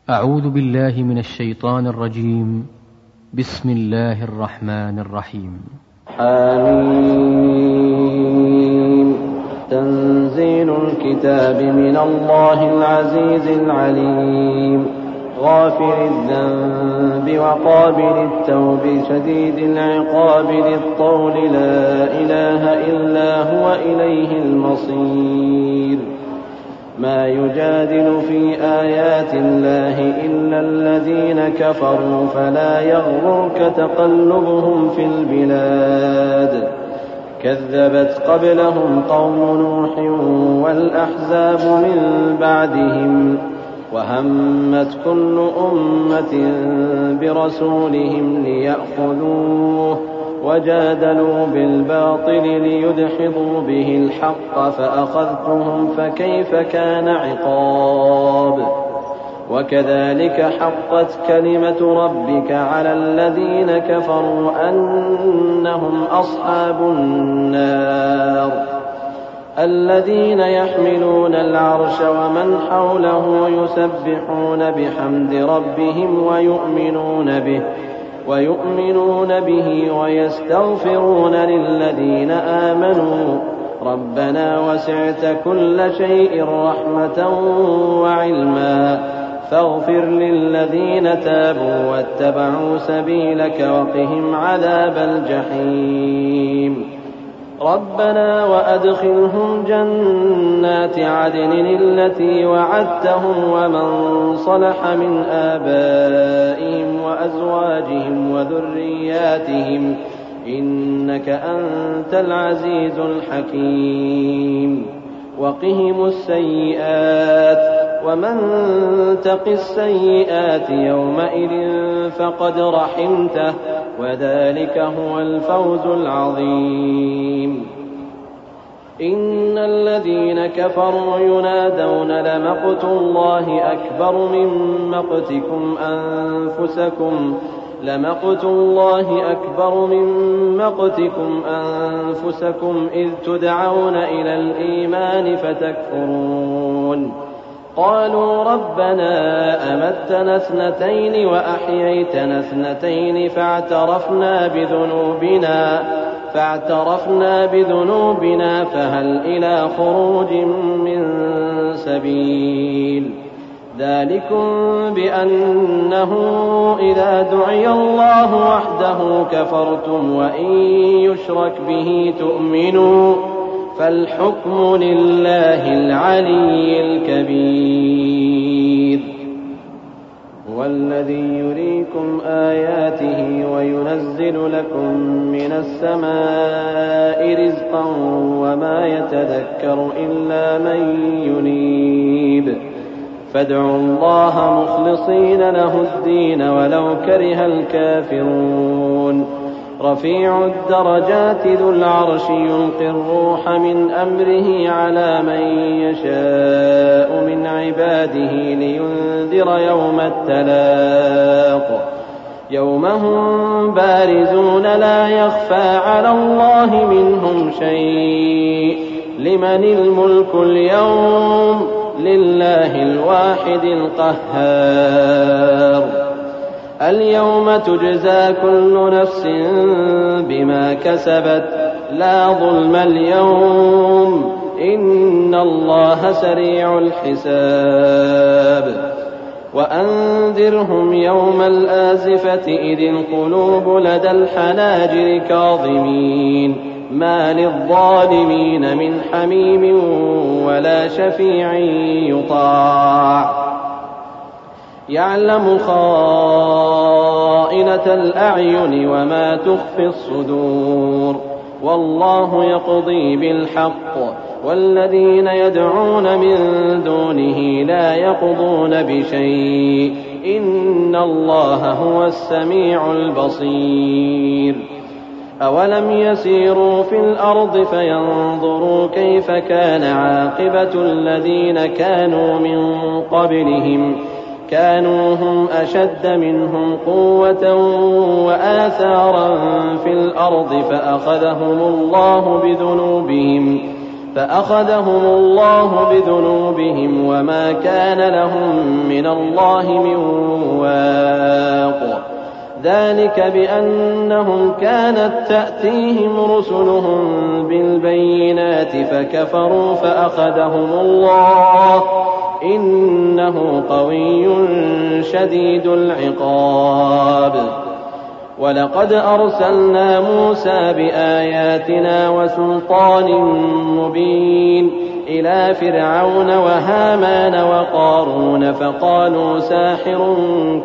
أعوذ بالله من الشيطان الرجيم. بسم الله الرحمن الرحيم. آمين. تنزيل الكتاب من الله العزيز العليم، غافر الذنب وقابل التوب شديد العقاب ذي الطول، لا إله إلا هو إليه المصير. ما يجادل في آيات الله إلا الذين كفروا، فلا يغررك تقلبهم في البلاد. كذبت قبلهم قوم نوح والأحزاب من بعدهم، وهمت كل أمة برسولهم ليأخذوه، وجادلوا بالباطل ليدحضوا به الحق، فأخذتهم فكيف كان عقاب. وكذلك حقت كلمة ربك على الذين كفروا أنهم أصحاب النار. الذين يحملون العرش ومن حوله يسبحون بحمد ربهم ويؤمنون به ويستغفرون للذين آمنوا ربنا وسعت كل شيء رحمة وعلما، فاغفر للذين تابوا واتبعوا سبيلك وقهم عذاب الجحيم. ربنا وأدخلهم جنات عدن التي وعدتهم ومن صلح من آبائهم وأزواجهم وذرياتهم، إنك أنت العزيز الحكيم. وقهم السيئات، ومن تق السيئات يومئذ فقد رحمته، وذلك هو الفوز العظيم. إن الذين كفروا ينادون لمقت الله أكبر من مقتكم أنفسكم إذ تدعون إلى الإيمان فتكفرون. قالوا ربنا أمتنا اثنتين وأحييتنا اثنتين فاعترفنا بذنوبنا فهل إلى خروج من سبيل. ذلكم بأنه إذا دعي الله وحده كفرتم وإن يشرك به تؤمنوا، فالحكم لله العلي الكبير. هو الذي يريكم آياته وينزل لكم من السماء رزقا وما يتذكر إلا من ينيب. فادعوا الله مخلصين له الدين ولو كره الكافرون. رفيع الدرجات ذو العرش يلقي الروح من أمره على من يشاء من عباده لينذر يوم التلاق، يوم هم بارزون لا يخفى على الله منهم شيء. لمن الملك اليوم؟ لله الواحد القهار. اليوم تجزى كل نفس بما كسبت، لا ظلم اليوم، إن الله سريع الحساب. وأنذرهم يوم الآزفة إذ القلوب لدى الحناجر كاظمين، ما للظالمين من حميم ولا شفيع يطاع. يعلم خائنة الأعين وما تخفي الصدور، والله يقضي بالحق، والذين يدعون من دونه لا يقضون بشيء، إن الله هو السميع البصير. أولم يسيروا في الأرض فينظروا كيف كان عاقبة الذين كانوا من قبلهم، كانوا هم أشد منهم قوة وآثارا في الأرض فأخذهم الله فأخذهم الله بذنوبهم وما كان لهم من الله من واق. ذلك بأنهم كانت تأتيهم رسلهم بالبينات فكفروا فأخذهم الله إنه قوي شديد العقاب. ولقد أرسلنا موسى بآياتنا وسلطان مبين إلى فرعون وهامان وقارون فقالوا ساحر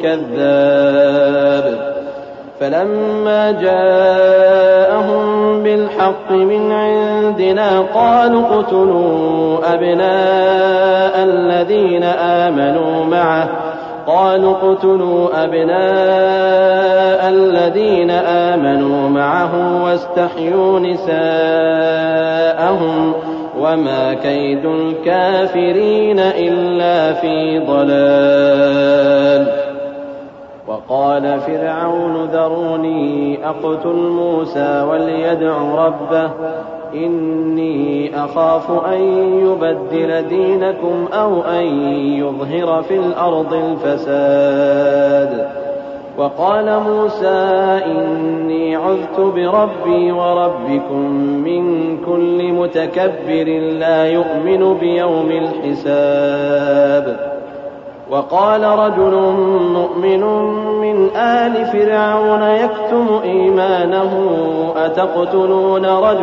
كذاب. فلما جاءهم بالحق من عندنا قالوا اقتلوا أبناء الذين آمنوا معه واستحيوا نساءهم وما كيد الكافرين إلا في ضلال. وقال فرعون ذروني أقتل موسى وليدع ربه إني أخاف أن يبدل دينكم أو أن يظهر في الأرض الفساد. وقال موسى إني عذت بربي وربكم من كل متكبر لا يؤمن بيوم الحساب. وقال رجل مؤمن من آل فرعون يكتم إيمانه أتقتلون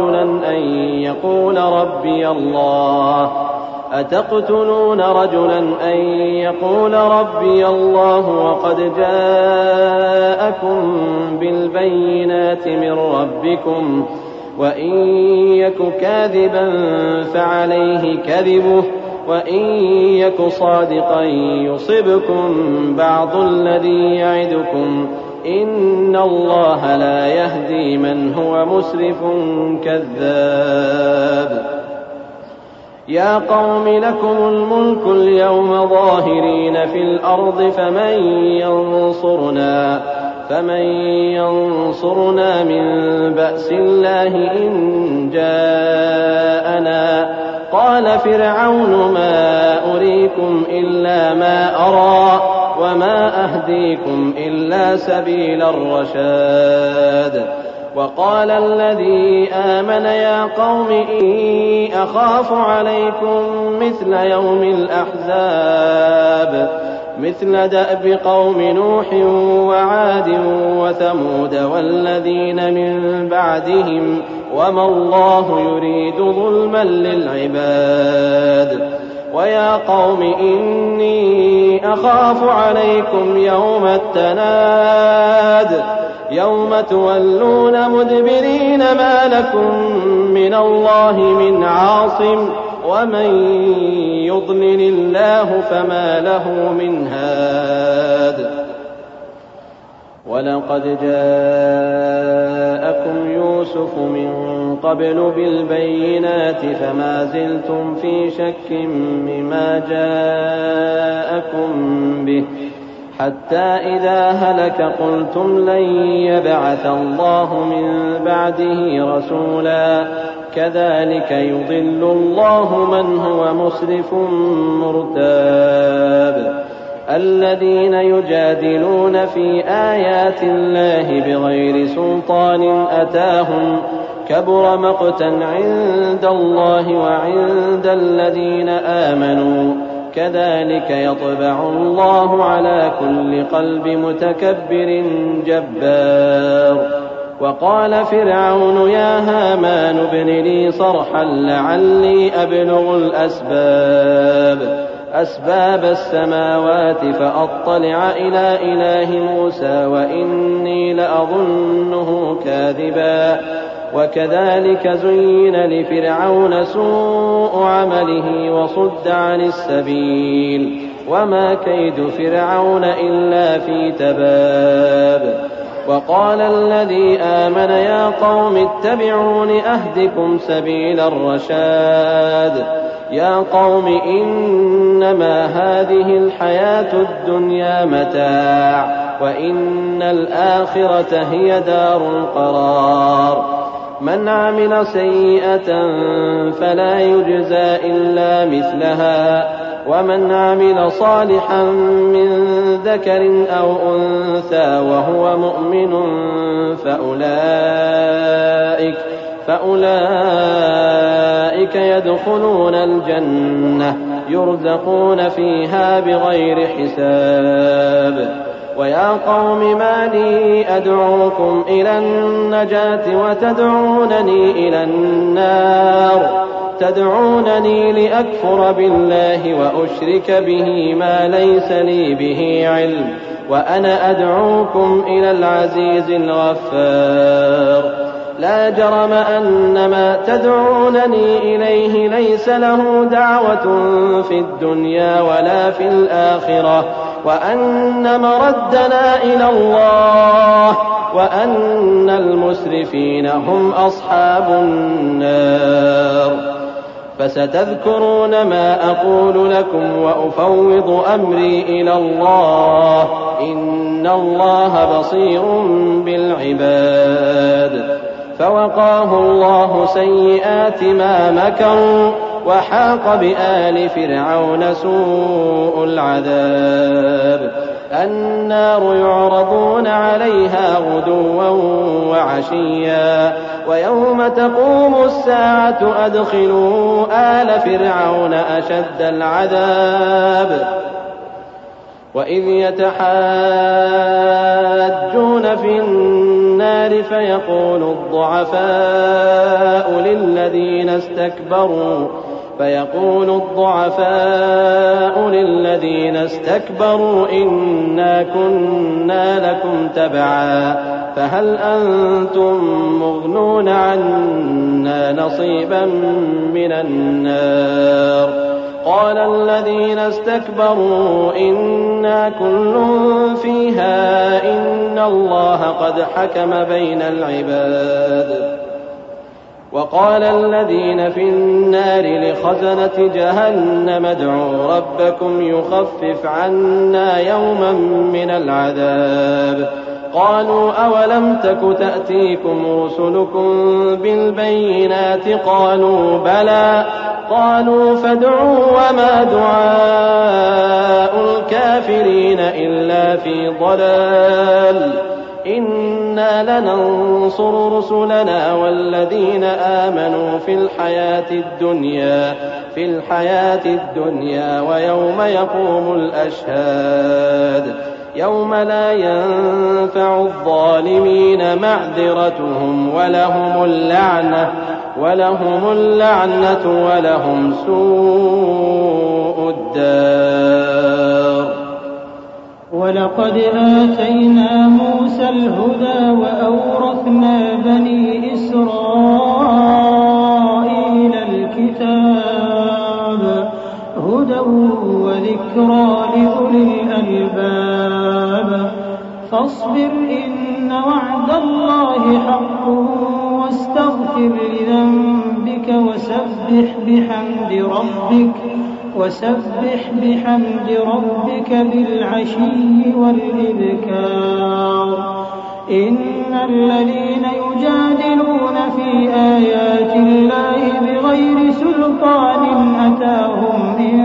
رجلا أن يقول ربي الله وقد جاءكم بالبينات من ربكم وإن يك كاذبا فعليه كذبه وإن يك صادقا يصبكم بعض الذي يعدكم إن الله لا يهدي من هو مسرف كذاب. يا قوم لكم الملك اليوم ظاهرين في الأرض فمن ينصرنا من بأس الله إن جاءنا. قال فرعون ما أريكم إلا ما أرى وما أهديكم إلا سبيل الرشاد. وقال الذي آمن يا قوم إني أخاف عليكم مثل يوم الأحزاب مثل دأب قوم نوح وعاد وثمود والذين من بعدهم وما الله يريد ظلما للعباد. ويا قوم إني أخاف عليكم يوم التناد يوم تولون مدبرين ما لكم من الله من عاصم ومن يضلل الله فما له من هاد. ولقد جاءكم يوسف من قبل بالبينات فما زلتم في شك مما جاءكم به حتى إذا هلك قلتم لن يبعث الله من بعده رسولا كذلك يضل الله من هو مسرف مرتاب. الذين يجادلون في آيات الله بغير سلطان أتاهم كبر مقتا عند الله وعند الذين آمنوا كذلك يطبع الله على كل قلب متكبر جبار. وقال فرعون يا هامان ابن لي صرحا لعلي أبلغ أسباب السماوات فأطلع إلى إله موسى وإني لأظنه كاذبا. وكذلك زين لفرعون سوء عمله وصد عن السبيل وما كيد فرعون إلا في تباب. وقال الذي آمن يا قوم اتبعون أهدكم سبيل الرشاد. يا قوم إنما هذه الحياة الدنيا متاع وإن الآخرة هي دار القرار. من عمل سيئة فلا يجزى إلا مثلها ومن عمل صالحا من ذكر أو أنثى وهو مؤمن فأولئك يدخلون الجنة يرزقون فيها بغير حساب. ويا قوم ما لي أدعوكم إلى النجاة وتدعونني إلى النار تدعونني لأكفر بالله وأشرك به ما ليس لي به علم وأنا أدعوكم إلى العزيز الغفار. لا جرم أن ما تدعونني إليه ليس له دعوة في الدنيا ولا في الآخرة وأن مردنا إلى الله وأن المسرفين هم أصحاب النار. فستذكرون ما أقول لكم وأفوض أمري إلى الله إن الله بصير بالعباد. فوقاه الله سيئات ما مكروا وحاق بآل فرعون سوء العذاب. النار يعرضون عليها غدوا وعشيا ويوم تقوم الساعة أدخلوا آل فرعون أشد العذاب. وإذ يتحاجون في النار فيقول الضعفاء للذين استكبروا إنا كنا لكم تبعا فهل أنتم مغنون عنا نصيبا من النار. قال الذين استكبروا إنا كل فيها إن الله قد حكم بين العباد. وقال الذين في النار لخزنة جهنم ادعوا ربكم يخفف عنا يوما من العذاب. قالوا أولم تك تأتيكم رسلكم بالبينات قالوا بلى قالوا فادعوا وما دعاء الكافرين إلا في ضلال. إنا لننصر رسلنا والذين آمنوا في الحياة الدنيا ويوم يقوم الأشهاد يوم لا ينفع الظالمين معذرتهم ولهم اللعنة ولهم سوء الدار. ولقد آتينا موسى الهدى وأورثنا بني إسرائيل الكتاب هدى وذكرى لأولي الألباب. فاصبر إن وعد الله حق واستغفر لذنبك وسبح بحمد ربك بالعشي والإبكار. إن الذين يجادلون في آيات الله بغير سلطان أتاهم إن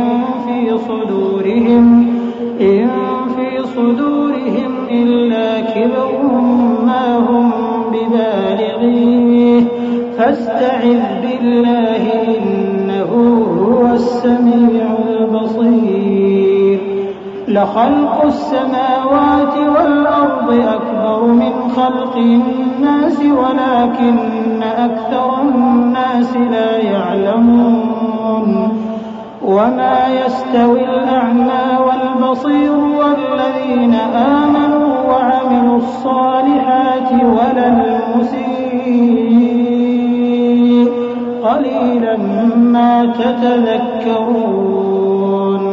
في صدورهم إلا كبر ما هم ببالغيه فاستعذ بالله إنه هو السميع البصير. لخلق السماوات والأرض أكبر من خلق الناس ولكن أكثر الناس لا يعلمون. وما يستوي الأعمى والبصير والذين آمنوا وعملوا الصالحات ولا المسيء قليلا ما تتذكرون.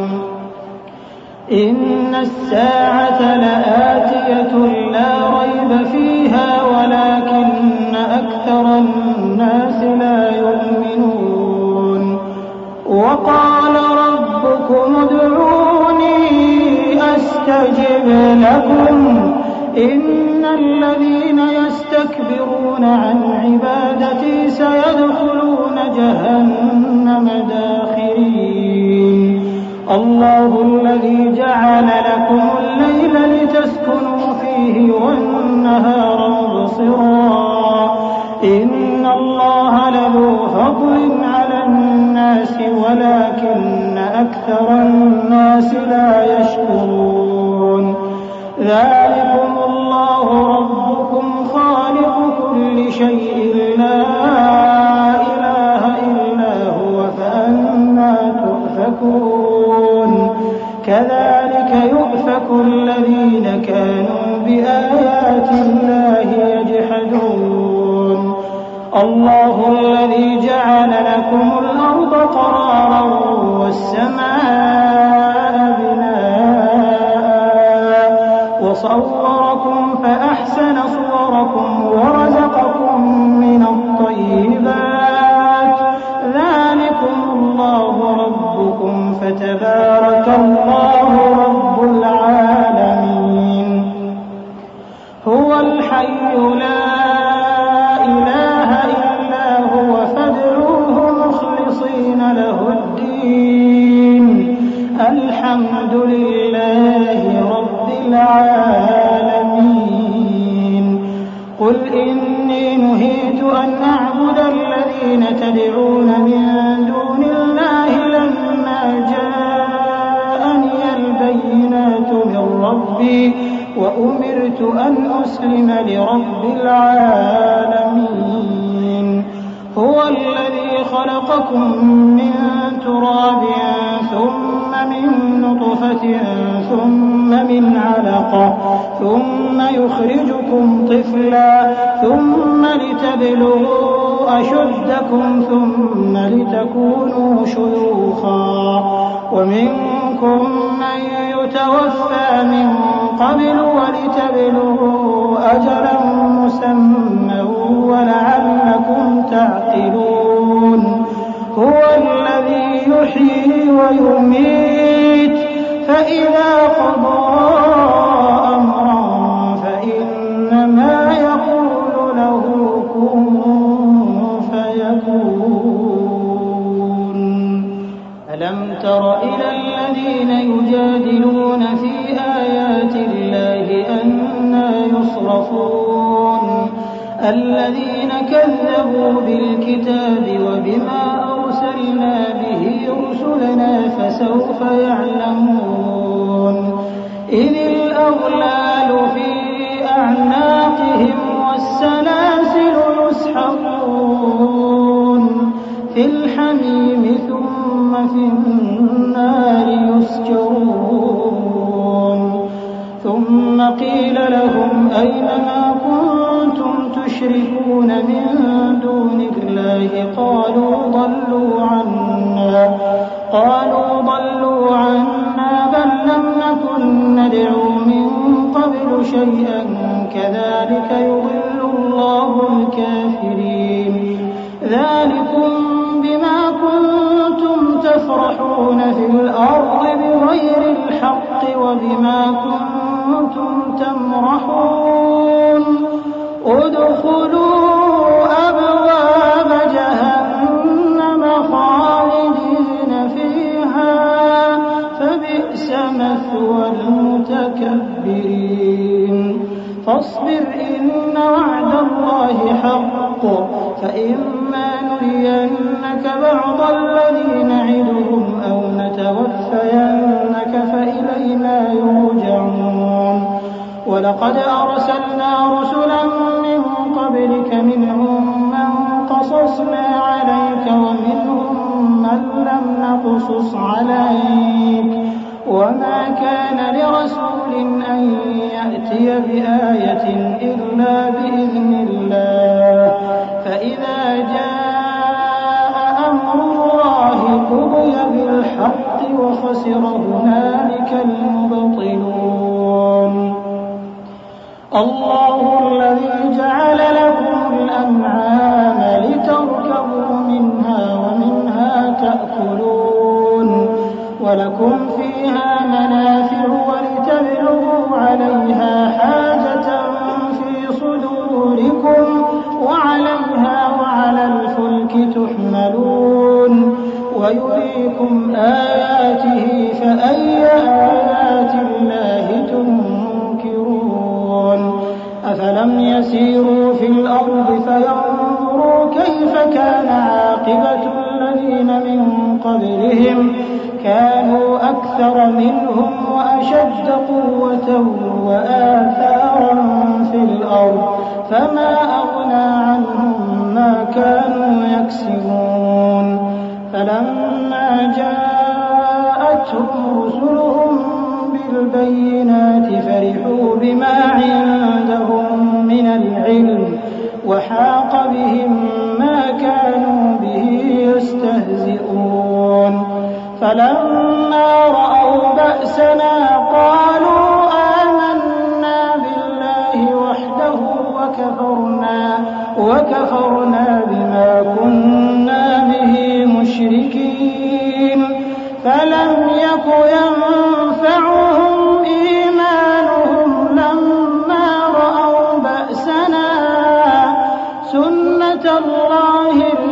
إن الساعة لآتية لا ريب فيها ولكن أكثر الناس لا يؤمنون. وقال ربكم ادعوني أستجب لكم إن الذين يستكبرون عن عبادتي سيدخلون جهنم داخرين الله الذي جعل لكم الليل لتسكنوا فيه والنهار مبصرا إن الله لذو فضل على الناس ولكن أكثر الناس لا يشكرون ذلكم الله ربكم خالق كل شيء لا إله إلا هو فأنى تؤفكون كذلك يؤفك الذين كانوا بآيات الله يجحدون الله الذي جعل لكم الأرض قرارا والسماء بناء وصوركم فأحسن صوركم ورزقكم من الطيبات ذلكم الله ربكم فتبارك الله رب العالمين هو الحي لا إله إلا هو فادعوه مخلصين له الدين الحمد لله رب العالمين قل إني نهيت أن أعبد الذين تدعون من دون الله لما جاءني البينات من ربي وأمرت أن أسلم لرب العالمين هو الذي خلقكم من تراب ثم من نطفة ثم من علقة ثم يخرجكم طفلا ثم لتبلغوا أشدكم ثم لتكونوا شيوخا ومنكم من يتوفى من قبل ولتبلغوا أجلا مسمى ولعلكم تعقلون هو الذي يحيي ويميت فإذا قضى أمرا فإنما يقول له كن فيكون ألم تر إلى الذين يجادلون في آيات الله أنى يصرفون الذين كذبوا بالكتاب وبما أرسلنا به رسلنا فسوف يعلمون إذ الأغلال في أعناقهم والسلاسل يسحقون في الحميم ثم في النار يسجرون ثم قيل لهم أين ما كنتم تشركون من دون الله قالوا ضلوا عنا بل لم نكن ندعو من قبل شيئا كذلك يضل الله الكافرين ذلكم بما كنتم تفرحون في الأرض بغير الحق وبما كنتم تمرحون ادخلوا أبواب جهنم خالدين فيها فبئس مثوى المتكبرين فاصبر إن وعد الله حق فإما نرينك بعض الذي نعدهم أو نتوفينك فإلينا يرجعون ولقد أرسلنا رسلا من قبلك منهم من قصصنا عليك ومنهم من لم نقصص عليك وما كان لرسول أن يأتي بآية إلا بإذن الله فإذا جاء أمر الله قضي بالحق وخسر هنالك المبطلون الله الذي جعل لكم الأنعام لتركبوا منها ومنها تأكلون ولكم فيها منافع ولتبلغوا عليها حاجة وعليها وعلى الفلك تحملون ويريكم آياته فأي آيات الله تنكرون أفلم يسيروا في الأرض فينظروا كيف كان عاقبة الذين من قبلهم كانوا أكثر منهم وأشد قوة وآثارا في الأرض فما أغنى عنهم ما كانوا يكسبون فلما جاءتهم رسلهم بالبينات فرحوا بما عندهم من العلم وحاق بهم ما كانوا به يستهزئون فلما رأوا بأسنا قالوا آمنا بالله وحده وكفرنا بما كنا به مشركين فلم يك ينفعهم إيمانهم لما رأوا بأسنا سنة الله